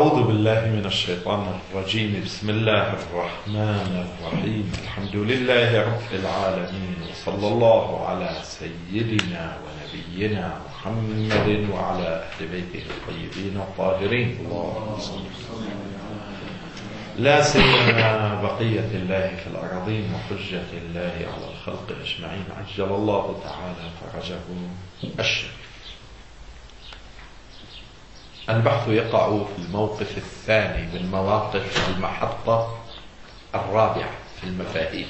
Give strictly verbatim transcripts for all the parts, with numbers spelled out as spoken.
أعوذ بالله من الشيطان الرجيم. بسم الله الرحمن الرحيم. الحمد لله رب العالمين، وصلى الله على سيدنا ونبينا محمد وعلى أهل بيته الطيبين الطاهرين. اللهم صل لا سيما بقية الله في الأرضين وحجة الله على الخلق أجمعين، عجل الله تعالى فرجه الشريف. البحث يقع في الموقف الثاني من مواقف المحطة الرابعة في المفاهيم.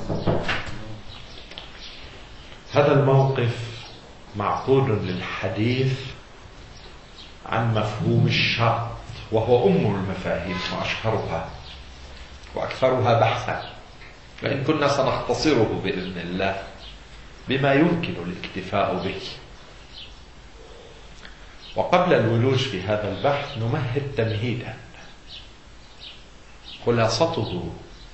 هذا الموقف معقود للحديث عن مفهوم الشرط، وهو أم المفاهيم وأشهرها وأكثرها بحثا، وإن كنا سنختصره بإذن الله بما يمكن الاكتفاء به. وقبل الولوج في هذا البحث نمهد تمهيدا. خلاصته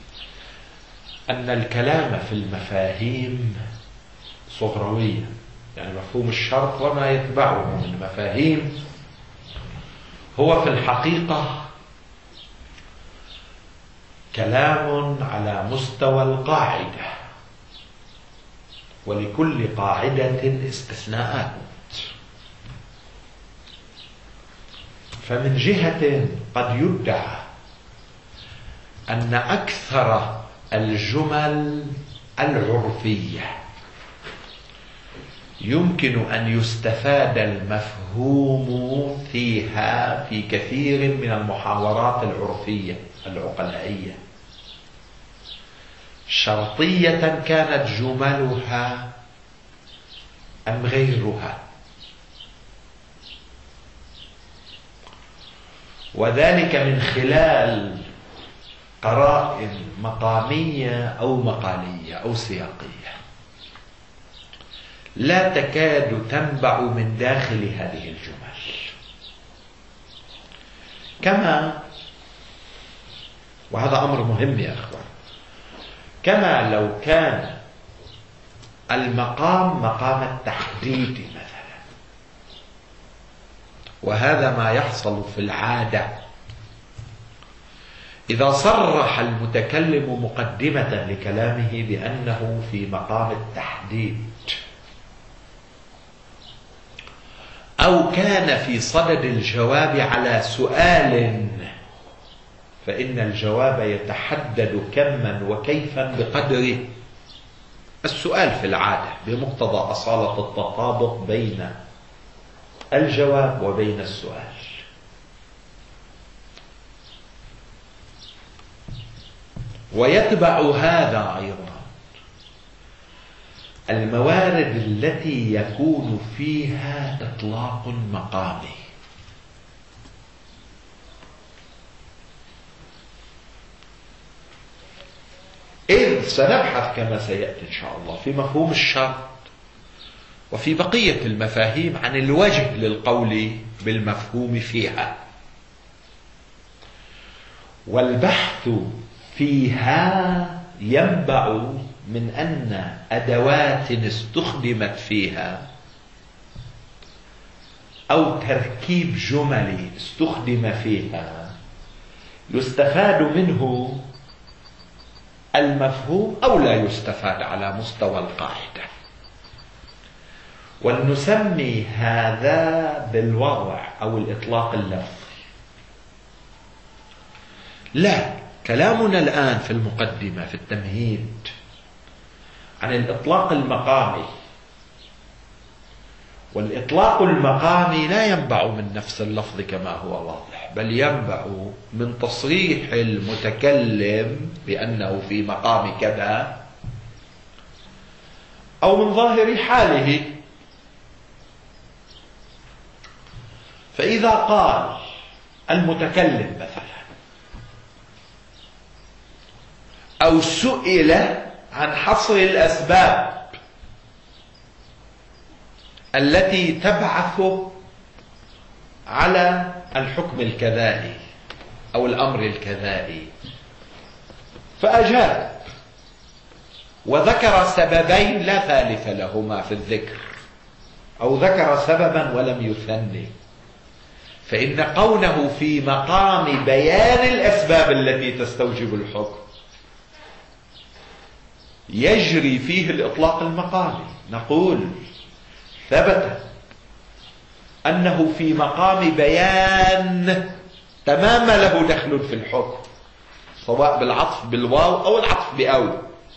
أن الكلام في المفاهيم صغرويا، يعني مفهوم الشرط وما يتبعه من مفاهيم، هو في الحقيقة كلام على مستوى القاعدة، ولكل قاعدة استثناءات. فمن جهة قد يدعى أن أكثر الجمل العرفية يمكن أن يستفاد المفهوم فيها في كثير من المحاورات العرفية العقلائية، شرطية كانت جملها أم غيرها، وذلك من خلال قرائن مقامية أو مقالية أو سياقية لا تكاد تنبع من داخل هذه الجمل. كما، وهذا أمر مهم يا أخوان، كما لو كان المقام مقام التحديد مثلا، وهذا ما يحصل في العادة إذا صرح المتكلم مقدمة لكلامه بأنه في مقام التحديد، أو كان في صدد الجواب على سؤال، فإن الجواب يتحدد كما وكيفا بقدر السؤال في العادة، بمقتضى أصالة التطابق بين الجواب وبين السؤال. ويتبع هذا أيضا الموارد التي يكون فيها إطلاق مقامي، إذ سنبحث كما سيأتي إن شاء الله في مفهوم الشرط وفي بقية المفاهيم عن الوجه للقول بالمفهوم فيها، والبحث فيها ينبع من أن أدوات استخدمت فيها أو تركيب جملي استخدم فيها يستفاد منه المفهوم أو لا يستفاد على مستوى القاعدة. ونسمي هذا بالوضع أو الإطلاق اللفظي. لا، كلامنا الآن في المقدمة في التمهيد عن الإطلاق المقامي، والإطلاق المقامي لا ينبع من نفس اللفظ كما هو واضح، بل ينبع من تصريح المتكلم بأنه في مقام كذا، أو من ظاهر حاله. فإذا قال المتكلم مثلا أو سئل عن حصر الأسباب التي تبعث على الحكم الكذائي أو الأمر الكذائي، فأجاب وذكر سببين لا ثالث لهما في الذكر، أو ذكر سببا ولم يثني، فإن قونه في مقام بيان الأسباب التي تستوجب الحكم يجري فيه الإطلاق المقامي. نقول ثبت أنه في مقام بيان تمام له دخل في الحكم، سواء بالعطف بالواو أو العطف بأو.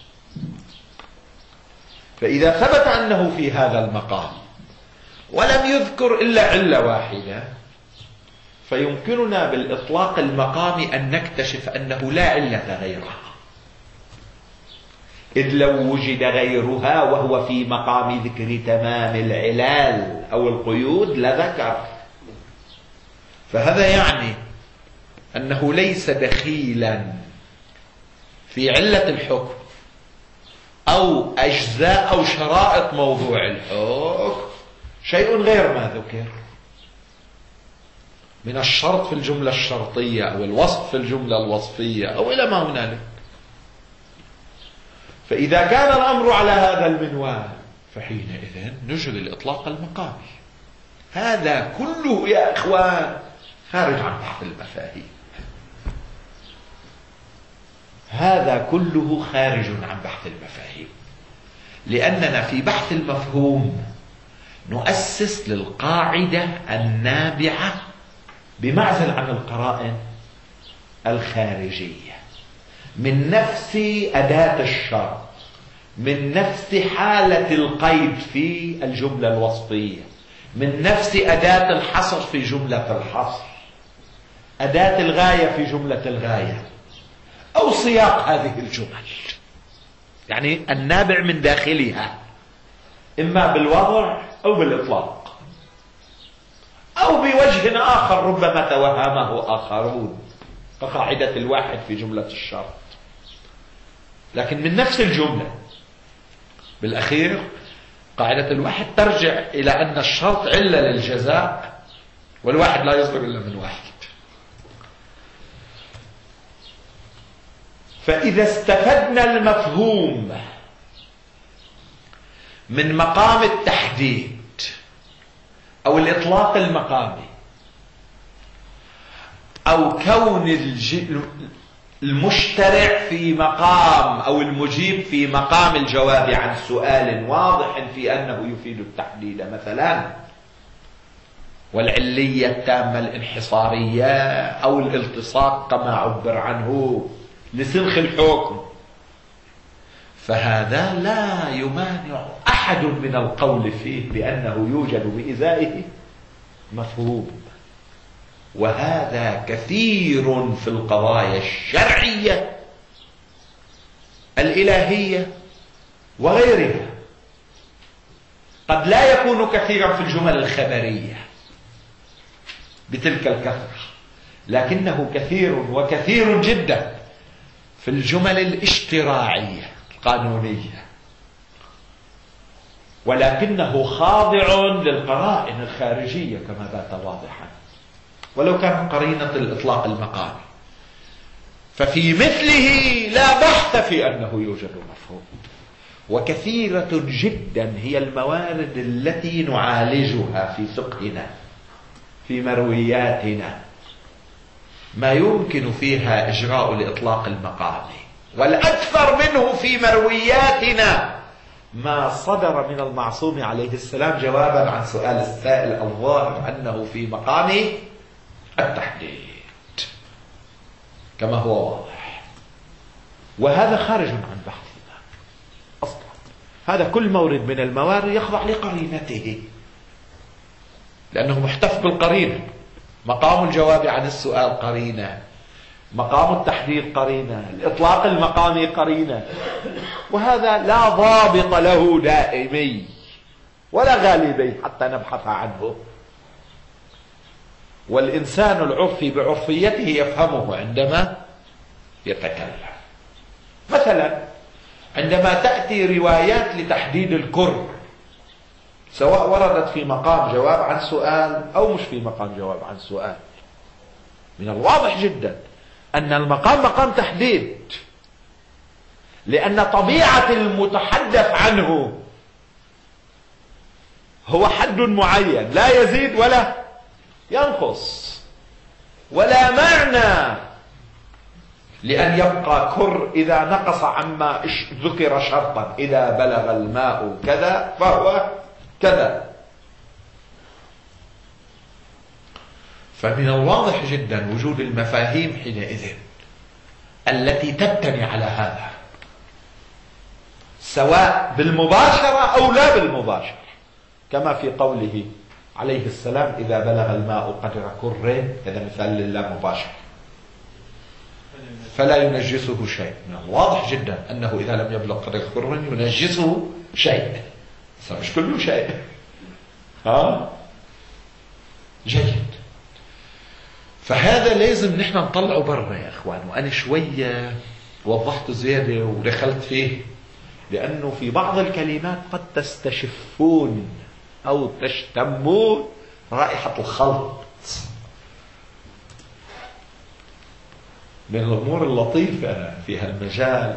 فإذا ثبت أنه في هذا المقام ولم يذكر إلا علة واحدة، فيمكننا بالإطلاق المقامي أن نكتشف أنه لا علة غيرها، إذ لو وجد غيرها وهو في مقام ذكر تمام العلال أو القيود لذكر. فهذا يعني أنه ليس دخيلا في علة الحكم أو أجزاء أو شرائط موضوع الحكم شيء غير ما ذكر من الشرط في الجملة الشرطية أو الوصف في الجملة الوصفية أو إلى ما هنالك. فإذا كان الأمر على هذا المنوال فحينئذ نجري الإطلاق المقامي. هذا كله يا إخوان خارج عن بحث المفاهيم، هذا كله خارج عن بحث المفاهيم، لأننا في بحث المفهوم نؤسس للقاعدة النابعة بمعزل عن القرائن الخارجية من نفس أداة الشرط، من نفس حالة القيد في الجملة الوصفية، من نفس أداة الحصر في جملة الحصر، أداة الغاية في جملة الغاية، أو سياق هذه الجمل، يعني النابع من داخلها إما بالوضع أو بالإطلاق أو بوجه آخر ربما توهمه آخرون كقاعدة الواحد في جملة الشرط، لكن من نفس الجملة. بالأخير قاعدة الواحد ترجع إلى أن الشرط علة للجزاء والواحد لا يصدر إلا من واحد. فإذا استفدنا المفهوم من مقام التحديد أو الإطلاق المقامي أو كون المشترع في مقام أو المجيب في مقام الجواب عن سؤال واضح في أنه يفيد التحديد مثلا، والعلية التامة الانحصارية أو الالتصاق كما عبر عنه لسنخ الحكم، فهذا لا يمانع أحد من القول فيه بأنه يوجد بإزائه مفهوم. وهذا كثير في القضايا الشرعية الإلهية وغيرها، قد لا يكون كثيرا في الجمل الخبرية بتلك الكثرة، لكنه كثير وكثير جدا في الجمل الاشتراعية القانونية، ولكنه خاضع للقرائن الخارجية كما بات واضحا ولو كان قرينة الإطلاق المقامي. ففي مثله لا بحث في أنه يوجد مفهوم. وكثيرة جدا هي الموارد التي نعالجها في فقهنا في مروياتنا ما يمكن فيها إجراء الإطلاق المقامي، والأكثر منه في مروياتنا ما صدر من المعصوم عليه السلام جوابا عن سؤال السائل الظاهر أنه في مقام التحديد كما هو واضح. وهذا خارج عن بحثنا أصلا. هذا كل مورد من الموارد يخضع لقرينته لأنه محتف بالقرينة. مقام الجواب عن السؤال قرينة، مقام التحديد قرينة، الإطلاق المقامي قرينة، وهذا لا ضابط له دائمي ولا غالبي حتى نبحث عنه. والإنسان العرفي بعرفيته يفهمه عندما يتكلم. مثلا عندما تأتي روايات لتحديد الكر سواء وردت في مقام جواب عن سؤال أو مش في مقام جواب عن سؤال، من الواضح جدا أن المقام مقام تحديد، لأن طبيعة المتحدث عنه هو حد معين لا يزيد ولا ينقص. ولا معنى لأن يبقى كر إذا نقص عما ذكر شرطا، إذا بلغ الماء كذا فهو كذا. فمن الواضح جدا وجود المفاهيم حينئذ التي تبتني على هذا، سواء بالمباشرة أو لا بالمباشرة، كما في قوله عليه السلام إذا بلغ الماء قدر كرين، هذا مثال لله مباشر، فلا ينجسه شيء. من الواضح جدا أنه إذا لم يبلغ قدر كرين ينجسه شيء، مش كله شيء. ها جيد. فهذا لازم نحن نطلعه برا يا اخوان. وانا شويه وضحت زياده ودخلت فيه، لانه في بعض الكلمات قد تستشفون او تشتمون رائحه الخلط. من الامور اللطيفه في هالمجال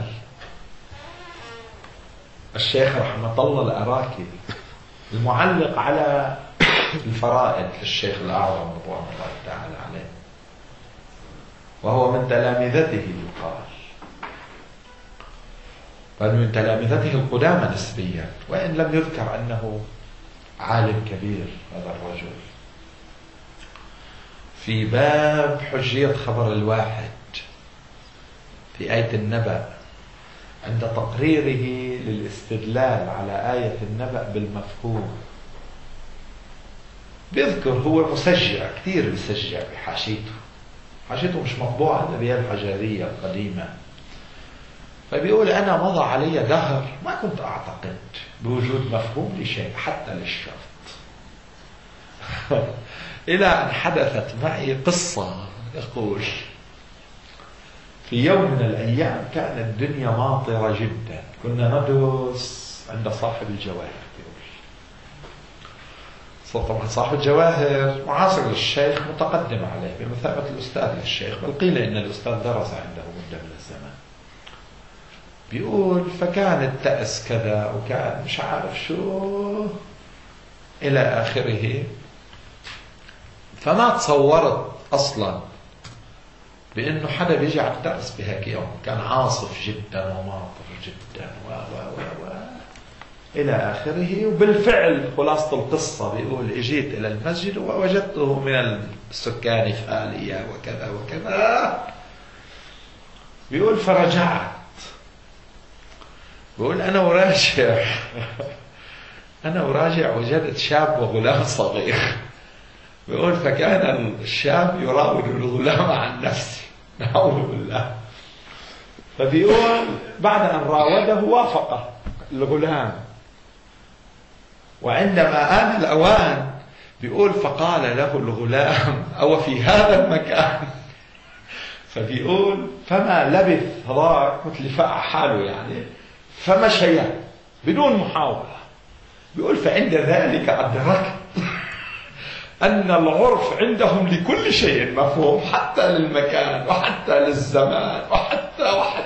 الشيخ رحمه الله الأراكي المعلق على الفرائد للشيخ الأعظم رضوان الله تعالى عليه، وهو من تلامذته يقال، بل من تلامذته القدامى نسبيا، وإن لم يذكر أنه عالم كبير هذا الرجل. في باب حجية خبر الواحد في آية النبأ، عند تقريره للاستدلال على آية النبأ بالمفهوم، بيذكر هو مسجع كثير، بيسجع بحاشيته، حاشيته مش مطبوعة الأبيات الحجرية القديمة. فبيقول أنا مضى علي دهر ما كنت أعتقد بوجود مفهوم لشيء حتى للشرط، إلى أن حدثت معي قصة. يقول في يوم من الأيام كانت الدنيا ماطرة جدا، كنا ندرس عند صاحب الجواهر. طبعا صاحب الجواهر معاصر للشيخ، متقدم عليه بمثابة الأستاذ للشيخ، بل قيل إن الأستاذ درس عنده مدة من الزمان. بيقول فكان التأس كذا وكان مش عارف شو إلى آخره. فما تصورت أصلا بأنه حدا بيجي على الدرس بهيك يوم، كان عاصف جدا وماطر جدا و و و و إلى آخره. وبالفعل خلاصة القصة بيقول اجيت إلى المسجد ووجدته من السكان خالية وكذا وكذا. بيقول فرجعت، بيقول أنا وراجع أنا وراجع وجدت شاب وغلام صغير. بيقول فكان الشاب يراود الغلام عن نفسه، نعوذ بالله. فبيقول بعد أن راوده وافقه الغلام، وعندما آن الأوان بيقول فقال له الغلام أو في هذا المكان. فبيقول فما لبث هذاك مثل فقع حاله يعني، فمشيا بدون محاولة. بيقول فعند ذلك أدركت أن العرف عندهم لكل شيء مفهوم، حتى للمكان وحتى للزمان وحتى وحتى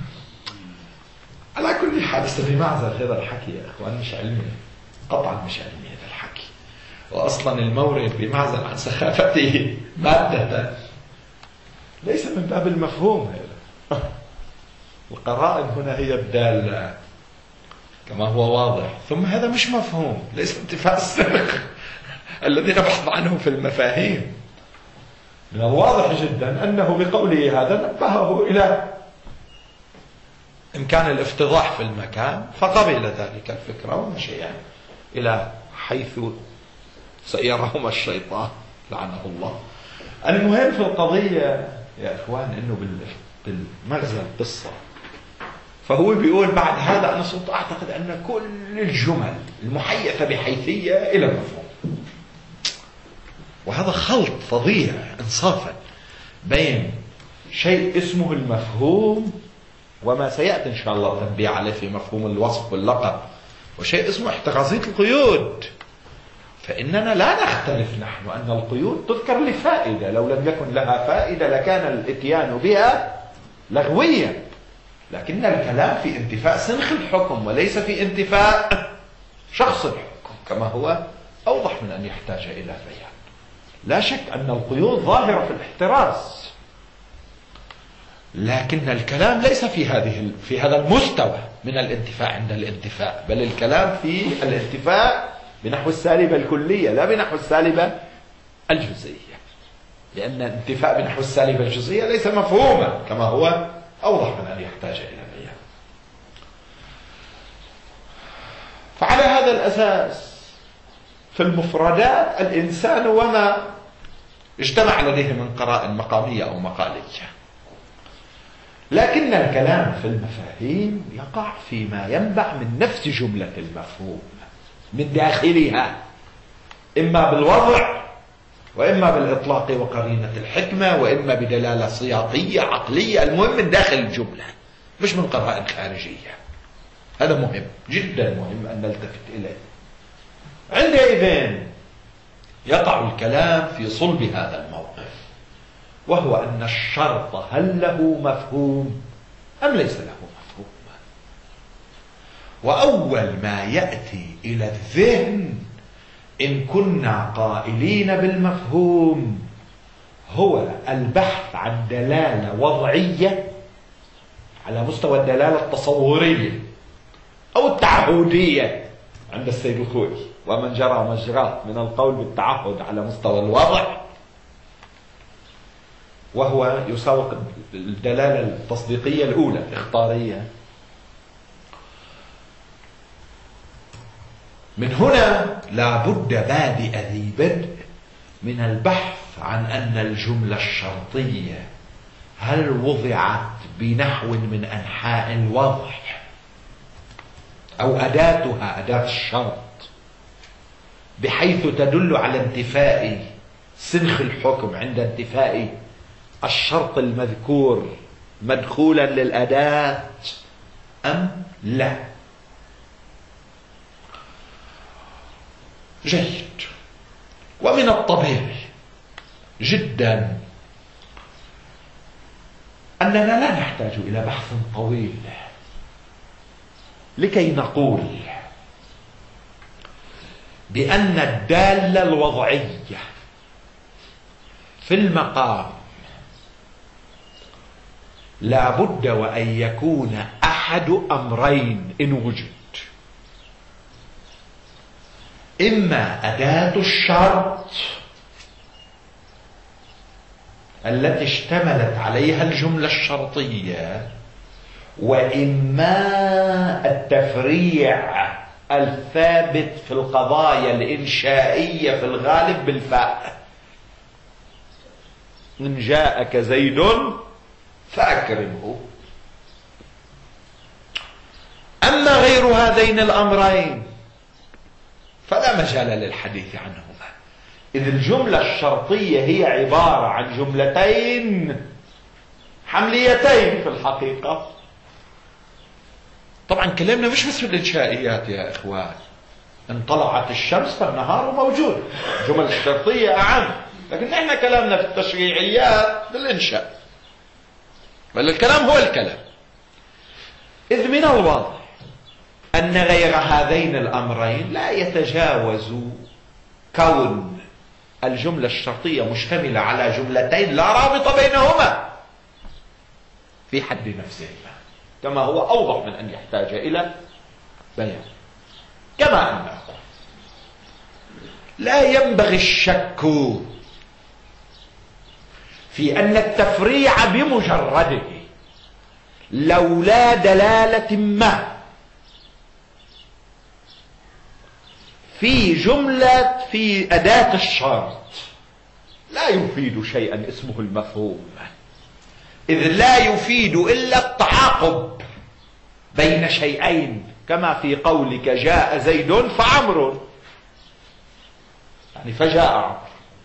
على كل حال. بمعزل هذا الحكي يا إخوان مش علمي، قطعا مش علمي هذا الحكي، وأصلا المورد بمعزل عن سخافته مادة، ليس من باب المفهوم هذا. القرائن هنا هي الدالة كما هو واضح. ثم هذا مش مفهوم، ليس انتفاء السرق الذي نبحث عنه في المفاهيم. من الواضح جدا أنه بقوله هذا نبهه إلى إمكان الافتضاح في المكان، فقبل ذلك الفكرة ومشي يعني إلى حيث سيرهما الشيطان لعنه الله. المهم في القضية يا إخوان أنه بالمغزى القصة، فهو بيقول بعد هذا أنا صرت أعتقد أن كل الجمل المحيثة بحيثية إلى مفهوم. وهذا خلط فظيع إنصافا بين شيء اسمه المفهوم وما سيأتي إن شاء الله تنبيه عليه في مفهوم الوصف واللقب، وشيء اسمه احترازية القيود. فإننا لا نختلف نحن أن القيود تذكر لفائدة، لو لم يكن لها فائدة لكان الاتيان بها لغويا، لكن الكلام في انتفاء سنخ الحكم وليس في انتفاء شخص الحكم، كما هو أوضح من أن يحتاج إلى بيان. لا شك أن القيود ظاهرة في الاحتراز، لكن الكلام ليس في هذه في هذا المستوى من الانتفاء عند الانتفاء، بل الكلام في الانتفاء بنحو السالبة الكلية لا بنحو السالبة الجزئية، لأن الانتفاء بنحو السالبة الجزئية ليس مفهوما كما هو أوضح من أن يحتاج إلى بيان. فعلى هذا الأساس في المفردات الإنسان وما اجتمع لديه من قرائن مقامية أو مقالية، لكن الكلام في المفاهيم يقع فيما ينبع من نفس جملة المفهوم من داخلها، إما بالوضع وإما بالإطلاق وقرينة الحكمة وإما بدلالة سياقية عقلية، المهم من داخل الجملة مش من قرائن خارجية. هذا مهم جدا، مهم أن نلتفت إليه. عندئذ يقع الكلام في صلب هذا الموقف، وهو أن الشرط هل له مفهوم أم ليس له مفهوم. وأول ما يأتي إلى الذهن إن كنا قائلين بالمفهوم هو البحث عن دلالة وضعية على مستوى الدلالة التصورية أو التعهدية عند السيد الخوئي ومن جرى مجراه من القول بالتعهد على مستوى الوضع، وهو يساوق الدلالة التصديقية الأولى الإخطارية. من هنا لا بد بادئ ذي بدء من البحث عن أن الجملة الشرطية هل وضعت بنحو من أنحاء الوضع أو أداتها أداة الشرط بحيث تدل على انتفاء سنخ الحكم عند انتفاء الشرط المذكور مدخولا للأداة أم لا. جيد. ومن الطبيعي جدا أننا لا نحتاج إلى بحث طويل لكي نقول بأن الدالة الوضعية في المقام لا بد وأن يكون أحد أمرين إن وجد: إما أداة الشرط التي اشتملت عليها الجملة الشرطية، وإما التفريع الثابت في القضايا الإنشائية في الغالب بالفاء. إن جاءك زيد فأكرمه. أما غير هذين الأمرين فلا مجال للحديث عنهما، إذ الجملة الشرطية هي عبارة عن جملتين حمليتين في الحقيقة. طبعا كلامنا مش بس في الإنشائيات يا إخوان، إن طلعت الشمس فالنهار موجود، الجمل الشرطية أعم، لكن إحنا كلامنا في التشريعيات بالإنشاء، بل الكلام هو الكلام. إذ من الواضح أن غير هذين الأمرين لا يتجاوز كون الجملة الشرطية مشتملة على جملتين لا رابط بينهما في حد نفسهما، كما هو أوضح من أن يحتاج إلى بيان. كما أنه لا ينبغي الشك في أن التفريع بمجرده لولا دلالة ما في جملة في أداة الشرط لا يفيد شيئا اسمه المفهوم، إذ لا يفيد إلا التعاقب بين شيئين، كما في قولك جاء زيد فعمر، يعني فجاء عمر.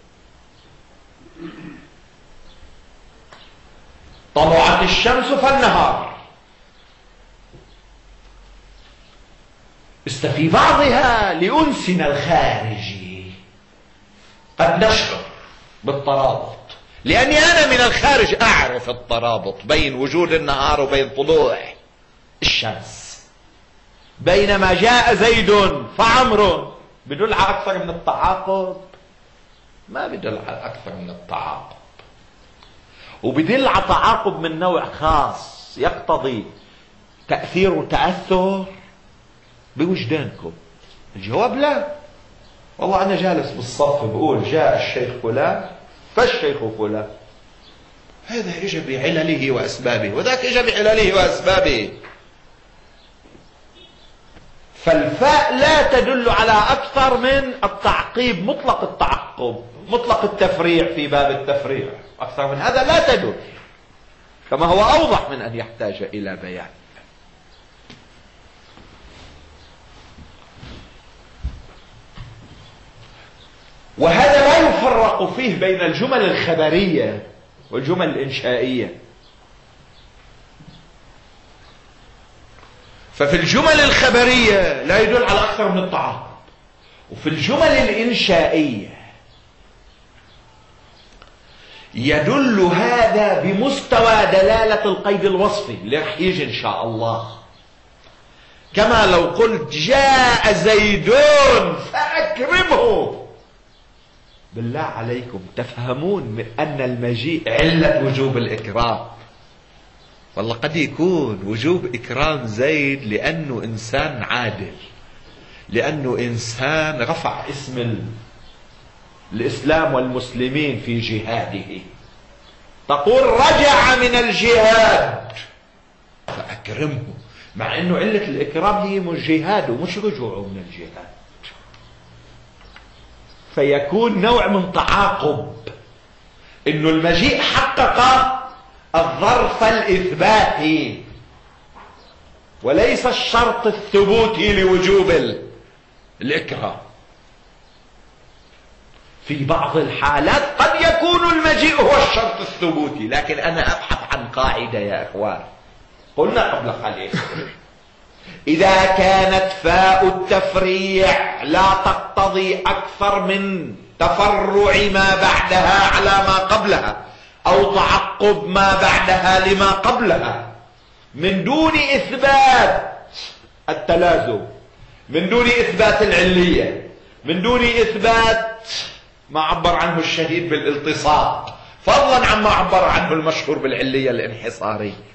طلعت الشمس فالنهار. في بعضها لأنسنا الخارجي قد نشعر بالترابط، لأني أنا من الخارج أعرف الترابط بين وجود النهار وبين طلوع الشمس، بينما جاء زيد فعمر بدل على أكثر من التعاقب. ما بدل على أكثر من التعاقب، وبدل على تعاقب من نوع خاص يقتضي تأثير وتأثر بوجدانكم. الجواب لا. والله أنا جالس بالصف بقول جاء الشيخ فلان فالشيخ فلان، هذا إجا بعلله وأسبابه وذاك إجا بعلله وأسبابه. فالفاء لا تدل على أكثر من التعقيب، مطلق التعقب، مطلق التفريع في باب التفريع، أكثر من هذا لا تدل، كما هو أوضح من أن يحتاج إلى بيان. وهذا لا يفرق فيه بين الجمل الخبرية والجمل الإنشائية. ففي الجمل الخبرية لا يدل على أكثر من التعاقب، وفي الجمل الإنشائية يدل هذا بمستوى دلالة القيد الوصفي اللي رح يجي إن شاء الله. كما لو قلت جاء زيدون فأكرمه، بالله عليكم تفهمون أن المجيء علة وجوب الإكرام. والله قد يكون وجوب إكرام زيد لأنه إنسان عادل، لأنه إنسان رفع اسم الإسلام والمسلمين في جهاده. تقول رجع من الجهاد فأكرمه، مع أنه علة الإكرام هي مش جهاده مش رجوعه من الجهاد. فيكون نوع من تعاقب، انه المجيء حقق الظرف الاثباتي وليس الشرط الثبوتي لوجوب الاكرام. في بعض الحالات قد يكون المجيء هو الشرط الثبوتي، لكن انا ابحث عن قاعدة يا اخوان. قلنا قبل قليل إذا كانت فاء التفريع لا تقتضي أكثر من تفرع ما بعدها على ما قبلها أو تعقب ما بعدها لما قبلها من دون إثبات التلازم، من دون إثبات العلية، من دون إثبات ما عبر عنه الشهيد بالالتصاق، فضلا عما عبر عنه المشهور بالعلية الانحصارية.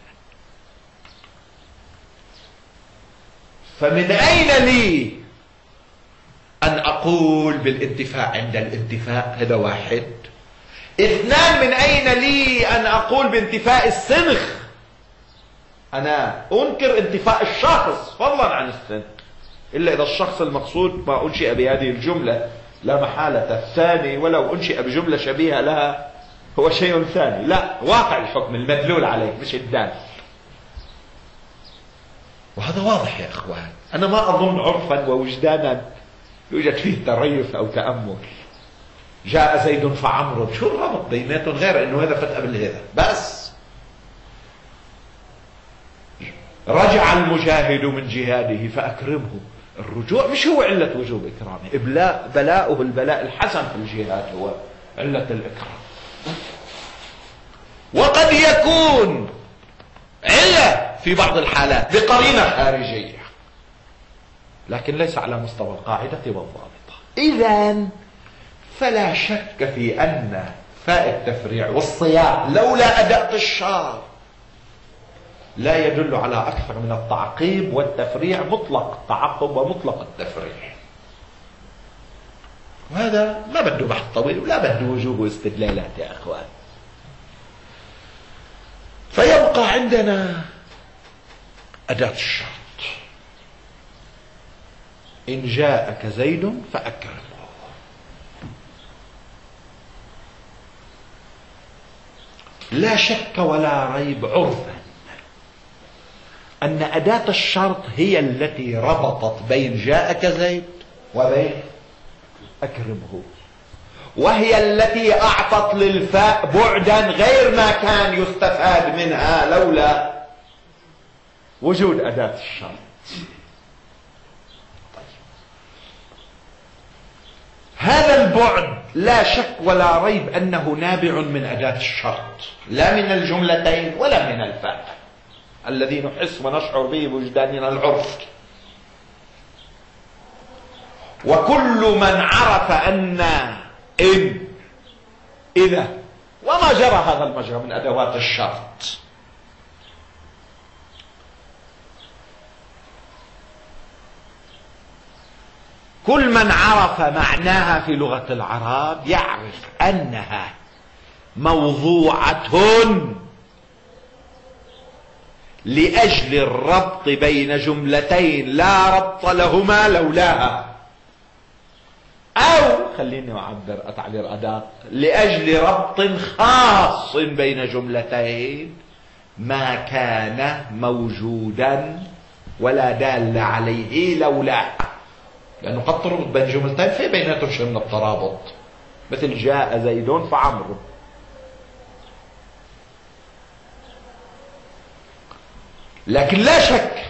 فمن أين لي أن أقول بالانتفاء عند الانتفاء؟ هذا واحد. اثنان، من أين لي أن أقول بانتفاء السنخ؟ أنا أنكر انتفاء الشخص فضلا عن السنخ، إلا إذا الشخص المقصود ما أنشئ بهذه الجملة لا محالة. الثاني ولو أنشئ بجملة شبيهة لها هو شيء ثاني، لا، واقع الحكم المدلول عليه مش الدال. وهذا واضح يا اخوان. انا ما اظن عرفا ووجدانا يوجد فيه تريث او تامل. جاء زيد فعمرو، شو الربط بيناتهم غير انه هذا فت قبل هذا بس. رجع المجاهد من جهاده فاكرمه، الرجوع مش هو علة وجوب اكرامه، ابلاء بلاؤه البلاء الحسن في الجهاد هو علة الاكرام. وقد يكون علة في بعض الحالات بقرينة خارجية، لكن ليس على مستوى القاعدة والضابطة. إذن فلا شك في أن فاء التفريع والصياغ لولا أداة الشرط لا يدل على أكثر من التعقيب والتفريع، مطلق التعقب ومطلق التفريع. وهذا ما بده بحث طويل ولا بده وجوه استدلالات يا أخوان. فيبقى عندنا أداة الشرط. إن جاءك زيد فأكرمه. لا شك ولا ريب عرفا أن أداة الشرط هي التي ربطت بين جاءك زيد وبين أكرمه، وهي التي أعطت للفاء بعدا غير ما كان يستفاد منها لولا وجود أداة الشرط. هذا البعد لا شك ولا ريب أنه نابع من أداة الشرط، لا من الجملتين ولا من الفاء الذي نحس ونشعر به بوجداننا العرف. وكل من عرف أن إن إذا وما جرى هذا المجرى من أدوات الشرط. كل من عرف معناها في لغة العرب يعرف أنها موضوعة لأجل الربط بين جملتين لا ربط لهما لولاها، أو خليني أعبر تعبير أدق، لأجل ربط خاص بين جملتين ما كان موجودا ولا دال عليه لولاها. لأنه قد تربط بين جملتين في بيناتهم شيء من الترابط، مثل جاء زيد فعمرو. لكن لا شك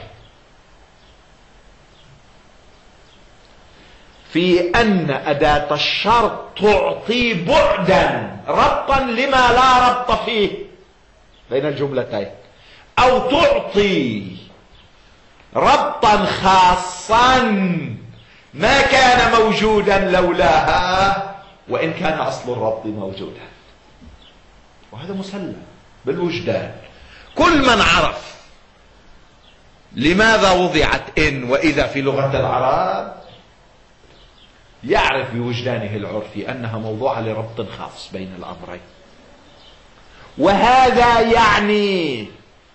في أن أداة الشرط تعطي بعدا ربطا لما لا ربط فيه بين الجملتين، أو تعطي ربطا خاصا ما كان موجودا لولاها وإن كان أصل الربط موجودا. وهذا مسلم بالوجدان. كل من عرف لماذا وضعت إن وإذا في لغة العرب يعرف بوجدانه العرفي أنها موضوعة لربط خاص بين الأمرين. وهذا يعني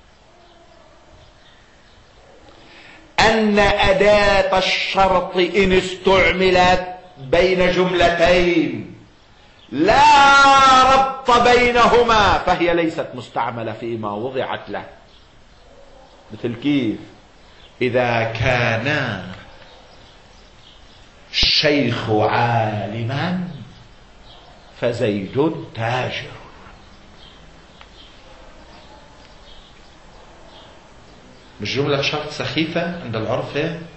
أن أداة الشرط إن استعملت بين جملتين لا ربط بينهما فهي ليست مستعملة فيما وضعت له. مثل كيف؟ إذا كان الشيخ عالما فزيد تاجر. مش جملة شرط سخيفة عند العرف؟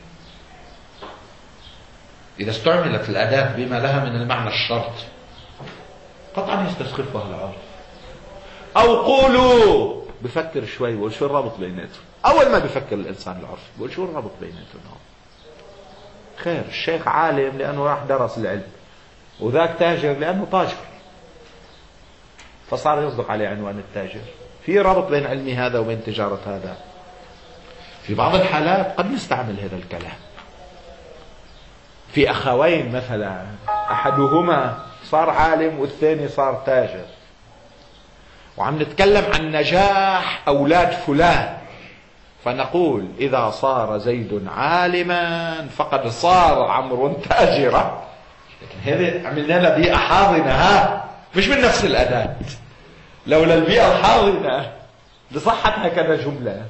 إذا استعملت الأداة بما لها من المعنى الشرط قطعا يستسخفها العرف. أو قولوا بفكر شوي بقول شو الرابط بيناتهم. أول ما بفكر الإنسان العرف بقول شو الرابط بيناتهم؟ خير، الشيخ عالم لأنه راح درس العلم، وذاك تاجر لأنه تاجر، فصار يصدق عليه عنوان التاجر. في رابط بين علمي هذا وبين تجارة هذا. في بعض الحالات قد نستعمل هذا الكلام في أخوين مثلا، أحدهما صار عالم والثاني صار تاجر، وعم نتكلم عن نجاح أولاد فلان، فنقول إذا صار زيد عالما فقد صار عمرو تاجرا. لكن هذه عملنا لها بيئة حاضنة، ها مش من نفس الأداة. لولا البيئة الحاضنة لصحت هكذا جملة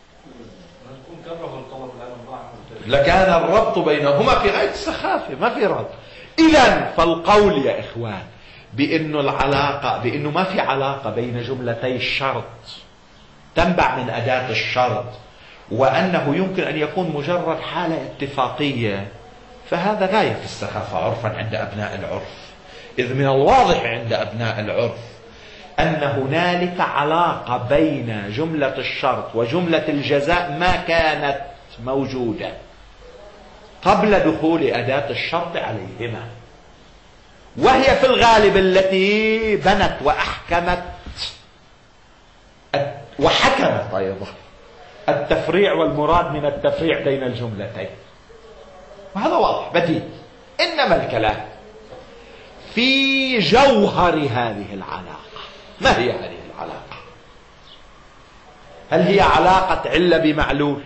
لكان الربط بينهما في غاية السخافة، ما في ربط. إذن فالقول يا إخوان بأنه العلاقة بأنه ما في علاقة بين جملتي الشرط تنبع من أداة الشرط، وأنه يمكن أن يكون مجرد حالة اتفاقية، فهذا غاية في السخافة عرفا عند أبناء العرف. إذ من الواضح عند أبناء العرف أن هنالك علاقة بين جملة الشرط وجملة الجزاء ما كانت موجودة قبل دخول أداة الشرط عليهما، وهي في الغالب التي بنت وأحكمت وحكمت أيضا التفريع والمراد من التفريع بين الجملتين. وهذا واضح بديهي. إنما الكلام في جوهر هذه العلاقة. ما هي هذه العلاقة؟ هل هي علاقة علة بمعلول،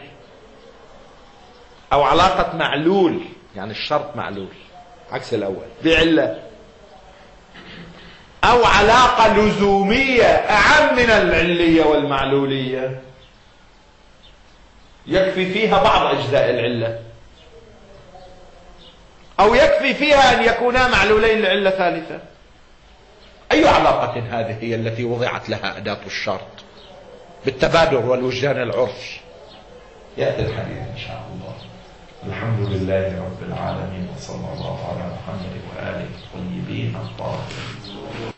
أو علاقة معلول يعني الشرط معلول عكس الأول بعلة، أو علاقة لزومية أعم من العلية والمعلولية يكفي فيها بعض أجزاء العلة، أو يكفي فيها أن يكونا معلولين لعلة ثالثة؟ أي علاقة هذه هي التي وضعت لها أداة الشرط بالتبادر والوجدان العرفي؟ يأتي الحديث إن شاء الله. الحمد لله رب العالمين، وصلى الله على محمد وآله الطيبين الطاهرين.